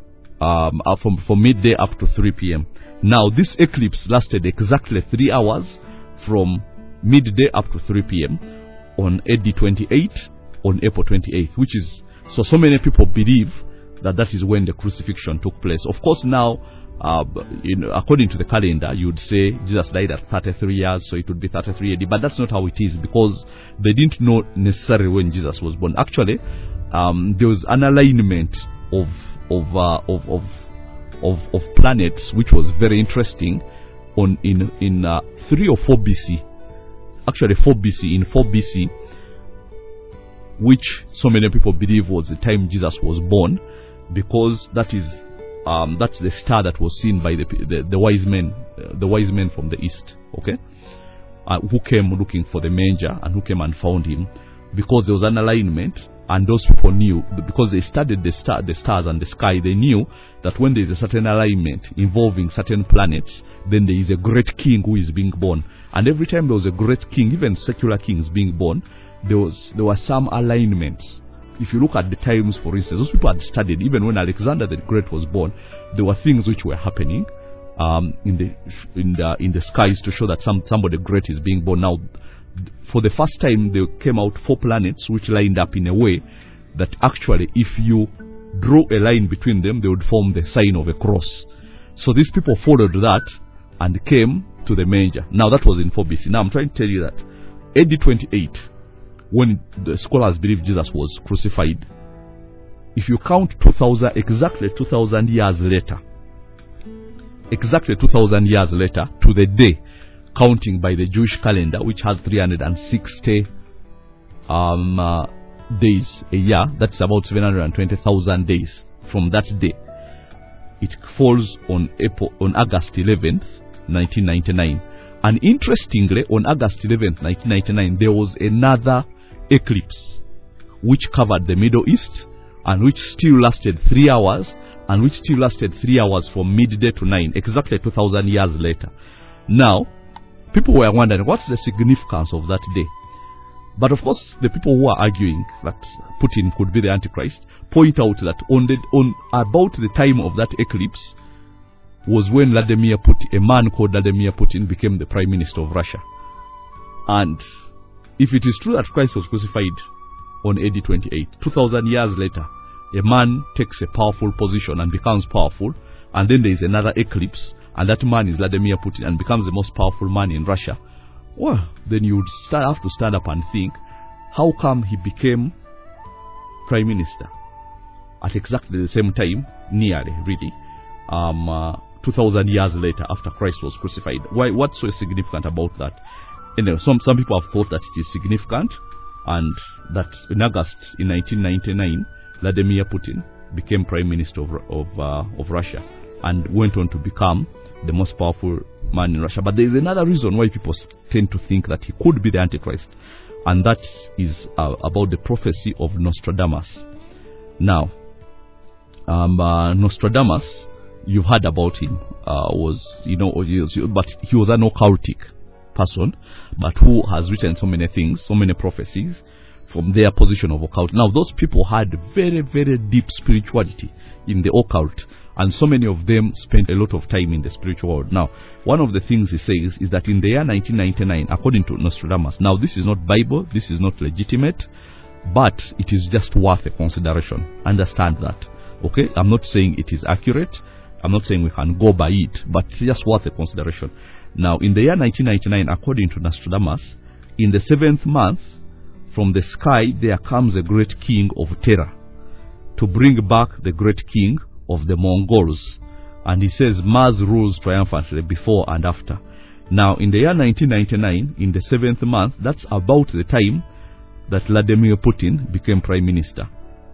from midday up to 3 p.m. Now, this eclipse lasted exactly 3 hours from midday up to 3 p.m. on AD 28 on April 28th, which is so many people believe that is when the crucifixion took place. Of course, now, according to the calendar, you would say Jesus died at 33 years, so it would be 33 AD. But that's not how it is, because they didn't know necessarily when Jesus was born. Actually, there was an alignment of planets, which was very interesting. In 3 or 4 BC, actually 4 BC, in 4 BC, which so many people believe was the time Jesus was born, because that's the star that was seen by the wise men from the east, okay, who came looking for the manger and who came and found him, because there was an alignment. And those people knew, because they studied the stars and the sky, they knew that when there is a certain alignment involving certain planets, then there is a great king who is being born. And every time there was a great king, even secular kings being born, there were some alignments. If you look at the times, for instance, those people had studied, even when Alexander the Great was born, there were things which were happening in the skies to show that somebody great is being born. Now, for the first time, there came out 4 planets which lined up in a way that actually, if you draw a line between them, they would form the sign of a cross. So these people followed that and came to the manger. Now, that was in 4 BC. Now, I'm trying to tell you that AD 28, when the scholars believe Jesus was crucified, if you count exactly 2,000 years later, to the day, counting by the Jewish calendar, which has 360 days a year, that's about 720,000 days from that day. It falls on August 11th, 1999. And interestingly, on August 11th, 1999, there was another eclipse which covered the Middle East and which still lasted 3 hours, and which still lasted 3 hours from midday to 9, exactly 2,000 years later. Now, people were wondering, what's the significance of that day? But of course, the people who are arguing that Putin could be the Antichrist point out that on about the time of that eclipse was when a man called Vladimir Putin became the Prime Minister of Russia. And if it is true that Christ was crucified on AD 28, 2,000 years later, a man takes a powerful position and becomes powerful, and then there is another eclipse, and that man is Vladimir Putin and becomes the most powerful man in Russia. Well, then you would have to stand up and think, how come he became Prime Minister at exactly the same time, nearly, really, 2,000 years later after Christ was crucified? What's so significant about that? Anyway, some people have thought that it is significant, and that in August in 1999, Vladimir Putin became Prime Minister of Russia and went on to become the most powerful man in Russia. But there is another reason why people tend to think that he could be the Antichrist, and that is about the prophecy of Nostradamus. Now, Nostradamus, you've heard about him, but he was an occultic person, but who has written so many things, so many prophecies from their position of occult. Now, those people had very, very deep spirituality in the occult, and so many of them spent a lot of time in the spiritual world. Now, one of the things he says is that in the year 1999, according to Nostradamus, now this is not Bible, this is not legitimate, but it is just worth a consideration. Understand that, okay? I'm not saying it is accurate, I'm not saying we can go by it, but it's just worth a consideration. Now, in the year 1999, according to Nostradamus, in the 7th month, from the sky there comes a great king of terror to bring back the great king of the Mongols. And he says Mars rules triumphantly before and after. Now, in the year 1999, in the 7th month, that's about the time that Vladimir Putin became Prime Minister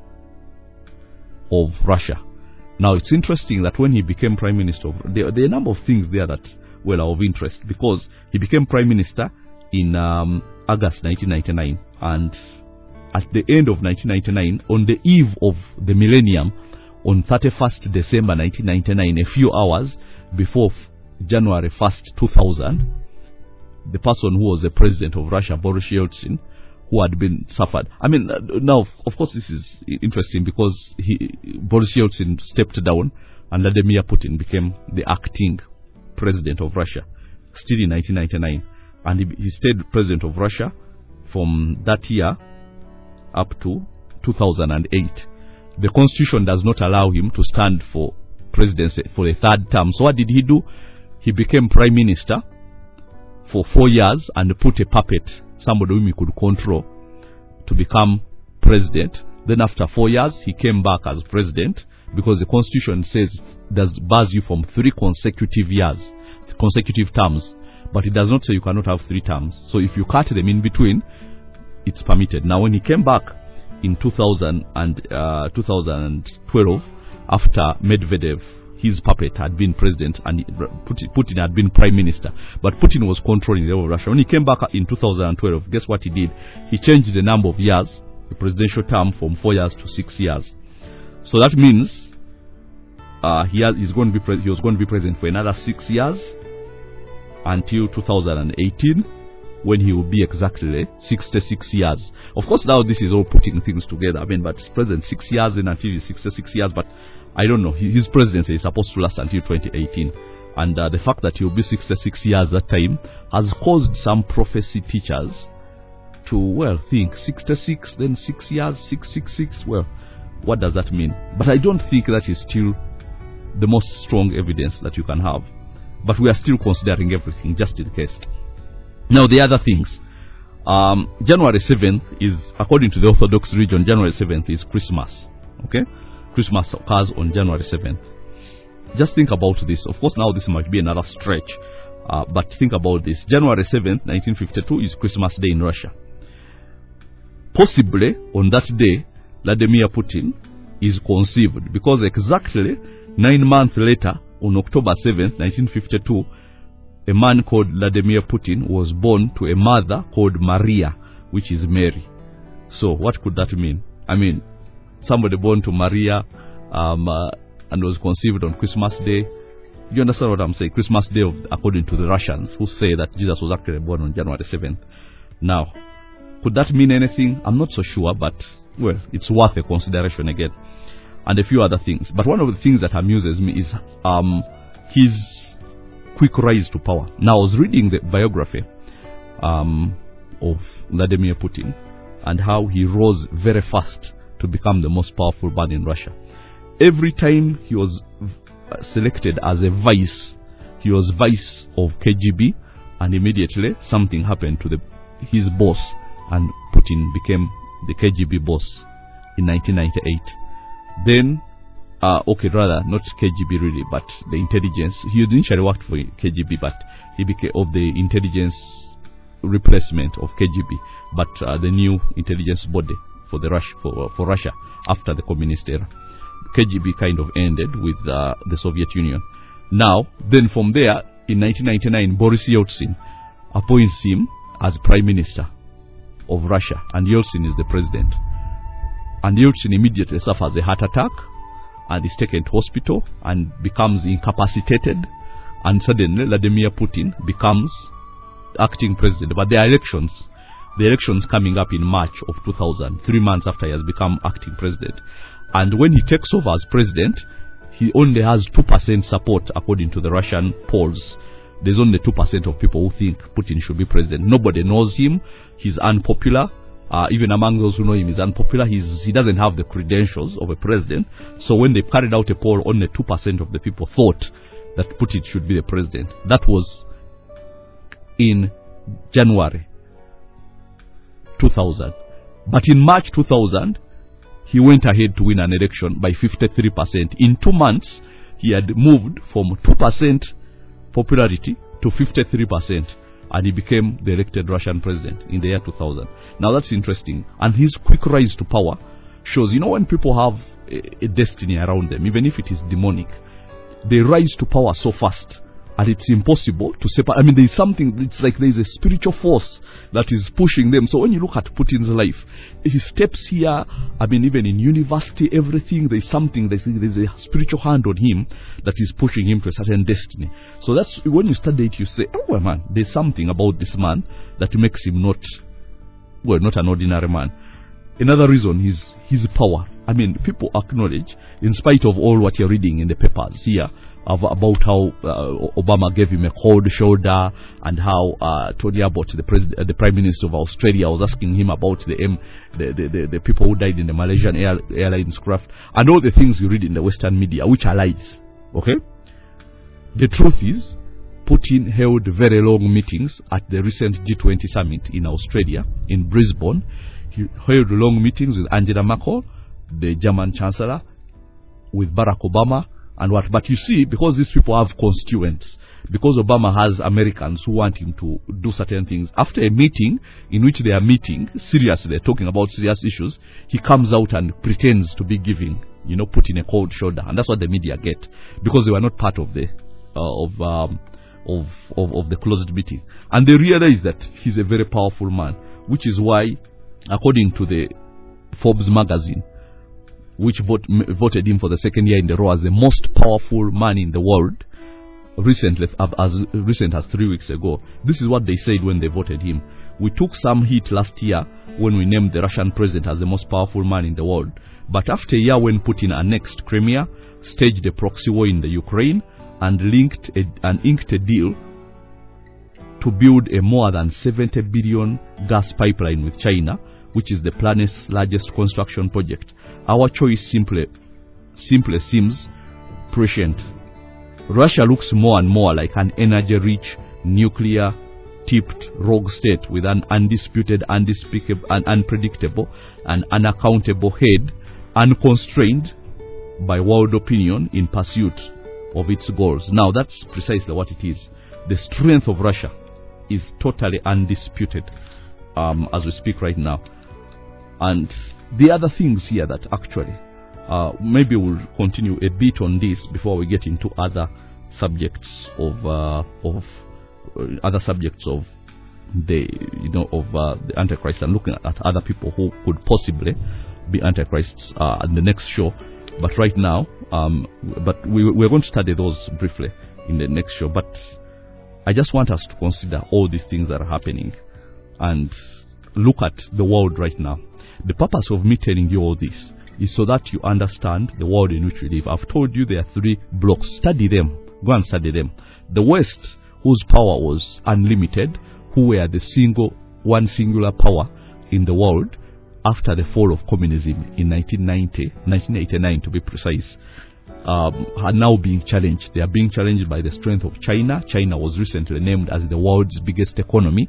of Russia. Now, it's interesting that when he became Prime Minister, there are a number of things there that were of interest, because he became Prime Minister in August 1999, and at the end of 1999, on the eve of the millennium, on 31st December 1999, a few hours before January 1st, 2000, the person who was the president of Russia, Boris Yeltsin, who had been suffered. I mean, now, of course, this is interesting because Boris Yeltsin stepped down and Vladimir Putin became the acting president of Russia, still in 1999. and he stayed president of Russia from that year up to 2008. The constitution does not allow him to stand for presidency for a third term. So what did he do? He became prime minister for 4 years and put a puppet, somebody whom he could control, to become president. Then after 4 years, he came back as president, because the constitution says that bars you from 3 consecutive terms, but it does not say you cannot have 3 terms. So if you cut them in between, it's permitted. Now when he came back in 2012, after Medvedev, his puppet, had been president and Putin had been prime minister, but Putin was controlling the whole of Russia. When he came back in 2012, guess what he did? He changed the number of years, the presidential term, from 4 years to 6 years. So that means he was going to be president for another 6 years until 2018, when he will be exactly 66 years. Of course, now this is all putting things together. I mean, but president 6 years and until he's 66 years, but I don't know. His presidency is supposed to last until 2018. And the fact that he'll be 66 years that time has caused some prophecy teachers to, well, think 66, then 6 years, 666. Well, what does that mean? But I don't think that is still the most strong evidence that you can have. But we are still considering everything, just in case. Now, the other things. January 7th is, according to the Orthodox religion, January 7th is Christmas. Okay? Christmas occurs on January 7th. Just think about this. Of course, now this might be another stretch, but think about this. January 7th, 1952 is Christmas Day in Russia. Possibly, on that day, Vladimir Putin is conceived, because exactly 9 months later, on October 7th, 1952, a man called Vladimir Putin was born to a mother called Maria, which is Mary. So what could that mean? I mean, somebody born to Maria and was conceived on Christmas Day. You understand what I'm saying? Christmas Day, according to the Russians, who say that Jesus was actually born on January 7th. Now, could that mean anything? I'm not so sure, but, well, it's worth a consideration again. And a few other things. But one of the things that amuses me is his quick rise to power. Now, I was reading the biography of Vladimir Putin and how he rose very fast to become the most powerful man in Russia. Every time he was selected as a vice, he was vice of KGB, and immediately something happened to his boss, and Putin became the KGB boss in 1998. Then, not KGB really, but the intelligence. He initially worked for KGB, but he became of the intelligence replacement of KGB, but the new intelligence body for Russia after the communist era. KGB kind of ended with the Soviet Union. Now, then from there, in 1999, Boris Yeltsin appoints him as Prime Minister of Russia, and Yeltsin is the president. And Yeltsin immediately suffers a heart attack and is taken to hospital and becomes incapacitated, and suddenly Vladimir Putin becomes acting president. But the elections coming up in March of 2000, 3 months after he has become acting president. And when he takes over as president, he only has 2% support according to the Russian polls. There's only 2% of people who think Putin should be president. Nobody knows him. He's unpopular. Even among those who know him, he's unpopular. He doesn't have the credentials of a president. So when they carried out a poll, only 2% of the people thought that Putin should be the president. That was in January 2000. But in March 2000, he went ahead to win an election by 53%. In 2 months, he had moved from 2% popularity to 53%. And he became the elected Russian president in the year 2000. Now that's interesting. And his quick rise to power shows, when people have a destiny around them, even if it is demonic, they rise to power so fast, and it's impossible to separate. I mean, there's something, it's like there's a spiritual force that is pushing them. So when you look at Putin's life, he steps here, I mean, even in university, everything, there's a spiritual hand on him that is pushing him to a certain destiny. So that's when you study it, you say, oh man, there's something about this man that makes him not an ordinary man. Another reason is his power. I mean, people acknowledge, in spite of all what you're reading in the papers here, about how Obama gave him a cold shoulder, and how Tony Abbott, the Prime Minister of Australia, was asking him about the people who died in the Malaysian Airlines craft, and all the things you read in the Western media, which are lies. Okay? The truth is, Putin held very long meetings at the recent G20 summit in Australia, in Brisbane. He held long meetings with Angela Merkel, the German Chancellor, with Barack Obama, and what. But you see, because these people have constituents, because Obama has Americans who want him to do certain things, after a meeting in which they are meeting seriously, they're talking about serious issues, he comes out and pretends to be giving, Putin a cold shoulder. And that's what the media get, because they were not part of the of the closed meeting, and they realize that he's a very powerful man, which is why, according to the Forbes magazine, which voted him for the second year in a row as the most powerful man in the world, as recent as 3 weeks ago, this is what they said when they voted him. We took some heat last year when we named the Russian president as the most powerful man in the world, but after a year when Putin annexed Crimea, staged a proxy war in the Ukraine, and inked a deal to build a more than 70 billion gas pipeline with China, which is the planet's largest construction project, our choice simply seems prescient. Russia looks more and more like an energy-rich, nuclear-tipped rogue state with an undisputed, unspeakable, and unpredictable and unaccountable head, unconstrained by world opinion in pursuit of its goals. Now, that's precisely what it is. The strength of Russia is totally undisputed as we speak right now. And the other things here that actually, maybe we'll continue a bit on this before we get into other subjects of the Antichrist, and looking at other people who could possibly be Antichrists in the next show. But right now, but we're going to study those briefly in the next show. But I just want us to consider all these things that are happening and look at the world right now. The purpose of me telling you all this is so that you understand the world in which we live. I've told you there are 3 blocks. Study them. Go and study them. The West, whose power was unlimited, who were one singular power in the world, after the fall of communism in 1989 to be precise, are now being challenged. They are being challenged by the strength of China. China was recently named as the world's biggest economy,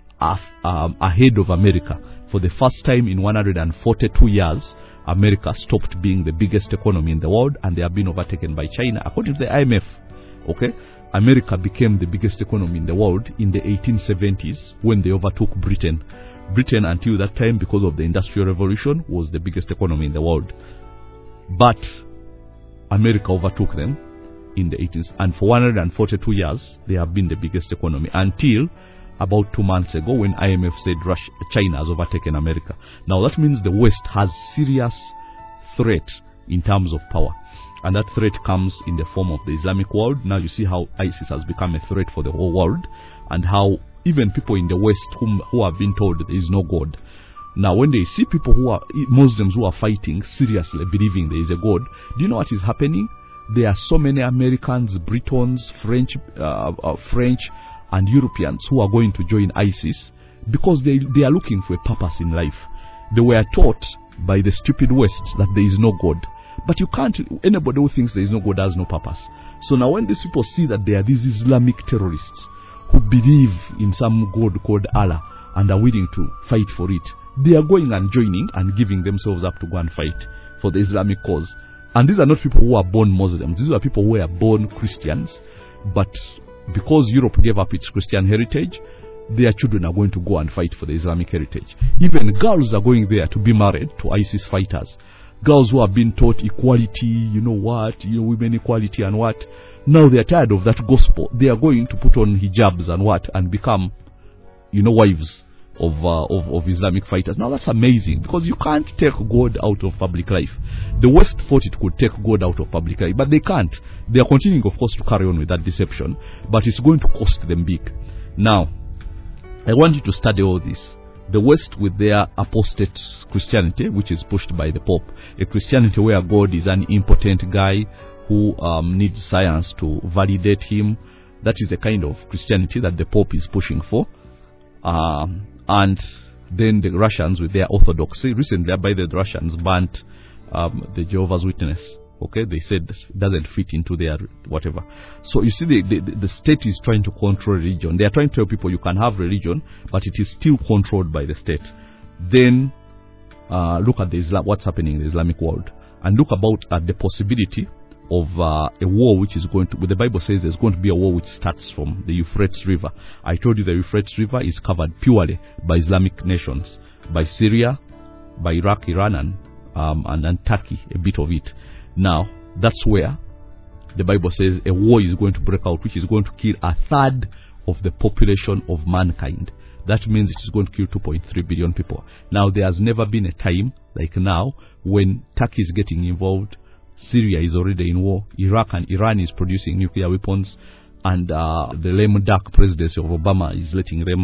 ahead of America. For the first time in 142 years, America stopped being the biggest economy in the world, and they have been overtaken by China. According to the IMF, okay, America became the biggest economy in the world in the 1870s when they overtook Britain. Britain, until that time, because of the Industrial Revolution, was the biggest economy in the world. But America overtook them in the 18th, and for 142 years, they have been the biggest economy until about 2 months ago when IMF said China has overtaken America. Now that means the West has serious threat in terms of power. And that threat comes in the form of the Islamic world. Now you see how ISIS has become a threat for the whole world, and how even people in the West who have been told there is no God, now when they see people who are Muslims who are fighting seriously, believing there is a God, do you know what is happening? There are so many Americans, Britons, French and Europeans who are going to join ISIS because they are looking for a purpose in life. They were taught by the stupid West that there is no God. But you can't, anybody who thinks there is no God has no purpose. So now when these people see that there are these Islamic terrorists who believe in some God called Allah and are willing to fight for it, they are going and joining and giving themselves up to go and fight for the Islamic cause. And these are not people who are born Muslims. These are people who are born Christians, but because Europe gave up its Christian heritage, their children are going to go and fight for the Islamic heritage. Even girls are going there to be married to ISIS fighters. Girls who have been taught equality, women equality and what. Now they are tired of that gospel. They are going to put on hijabs and what and become, wives of Islamic fighters. Now that's amazing, because you can't take God out of public life. The West thought it could take God out of public life, but they can't. They are continuing, of course, to carry on with that deception, but it's going to cost them big. Now, I want you to study all this. The West with their apostate Christianity, which is pushed by the Pope, a Christianity where God is an impotent guy who needs science to validate him. That is the kind of Christianity that the Pope is pushing for. And then the Russians with their orthodoxy. Recently, by the Russians banned the Jehovah's Witness. Okay, they said it doesn't fit into their whatever. So you see, the state is trying to control religion. They are trying to tell people you can have religion, but it is still controlled by the state. Then look at what's happening in the Islamic world, and look at the possibility of a war which is going to. The Bible says there's going to be a war which starts from the Euphrates River. I told you the Euphrates River is covered purely by Islamic nations, by Syria, by Iraq, Iran, and Turkey, a bit of it. Now, that's where the Bible says a war is going to break out, which is going to kill a third of the population of mankind. That means it is going to kill 2.3 billion people. Now, there has never been a time like now when Turkey is getting involved, Syria is already in war, Iraq and Iran is producing nuclear weapons, and the lame duck presidency of Obama is letting them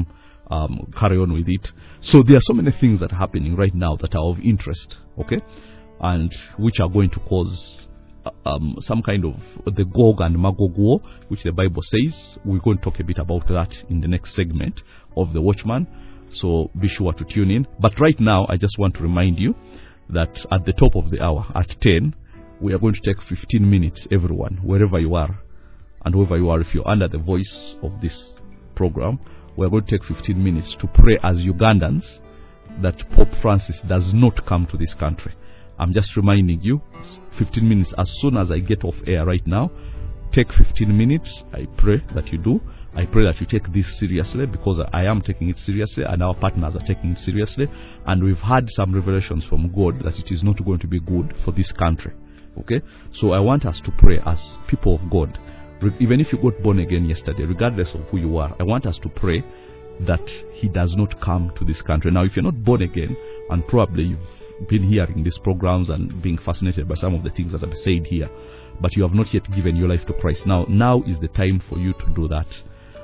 carry on with it. So there are so many things that are happening right now that are of interest, okay, and which are going to cause some kind of the Gog and Magog war, which the Bible says. We're going to talk a bit about that in the next segment of The Watchman, so be sure to tune in. But right now, I just want to remind you that at the top of the hour, at 10, we are going to take 15 minutes, everyone, wherever you are, and whoever you are, if you're under the voice of this program, we are going to take 15 minutes to pray as Ugandans that Pope Francis does not come to this country. I'm just reminding you, 15 minutes as soon as I get off air right now. Take 15 minutes. I pray that you do. I pray that you take this seriously, because I am taking it seriously and our partners are taking it seriously. And we've had some revelations from God that it is not going to be good for this country. Okay? So I want us to pray as people of God. Even if you got born again yesterday, regardless of who you are, I want us to pray that he does not come to this country. Now, if you're not born again, and probably you've been hearing these programs and being fascinated by some of the things that I've said here, but you have not yet given your life to Christ, now is the time for you to do that.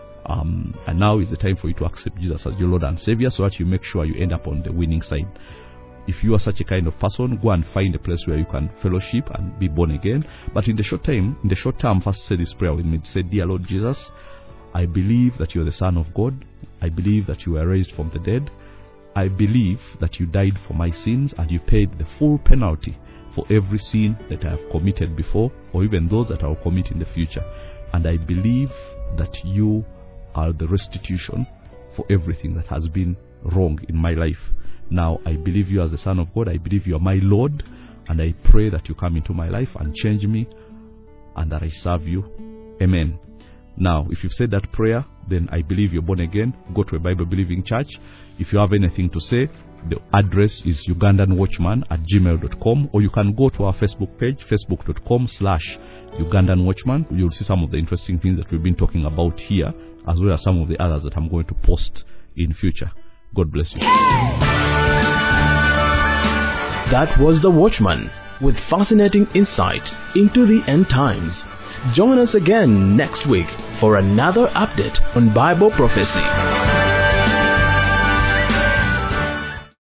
And now is the time for you to accept Jesus as your Lord and Savior, so that you make sure you end up on the winning side. If you are such a kind of person, go and find a place where you can fellowship and be born again. But in the short term, first say this prayer with me. Say, Dear Lord Jesus, I believe that you are the Son of God. I believe that you were raised from the dead. I believe that you died for my sins and you paid the full penalty for every sin that I have committed before, or even those that I will commit in the future. And I believe that you are the restitution for everything that has been wrong in my life. Now, I believe you as the Son of God. I believe you are my Lord. And I pray that you come into my life and change me, and that I serve you. Amen. Now, if you've said that prayer, then I believe you're born again. Go to a Bible-believing church. If you have anything to say, the address is ugandanwatchman@gmail.com, or you can go to our Facebook page, facebook.com/ugandanwatchman. You'll see some of the interesting things that we've been talking about here, as well as some of the others that I'm going to post in future. God bless you. That was The Watchman, with fascinating insight into the end times. Join us again next week for another update on Bible prophecy.